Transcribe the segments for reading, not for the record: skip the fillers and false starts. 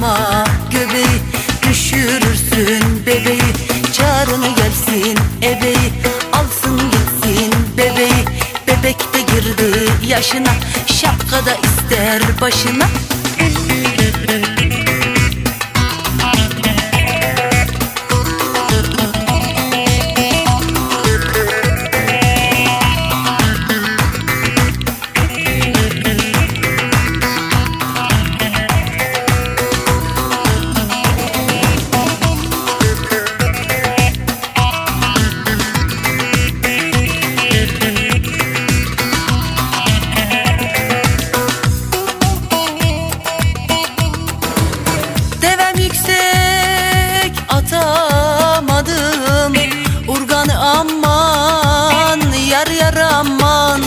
sallama göbeği, düşürürsün bebeği. Çağrını gelsin ebeği, alsın gitsin bebeği. Bebek de girdi yaşına, şapka da ister başına. Atamadım urganı, aman yar yar aman.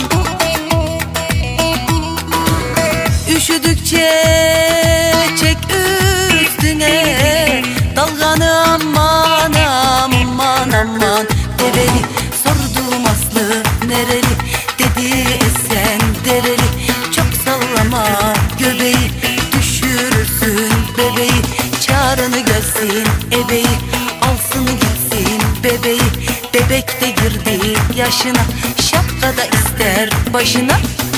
Üşüdükçe çek üstüne dalganı, aman aman aman. Develi sordum aslı nereli, dedi esen dereli. Çok sallama göbeği, düşürürsün bebeği. Çağrını gelsin ebeği, alsın gitsin bebeği. Bebek de girdi yaşına, şapka da ister başına.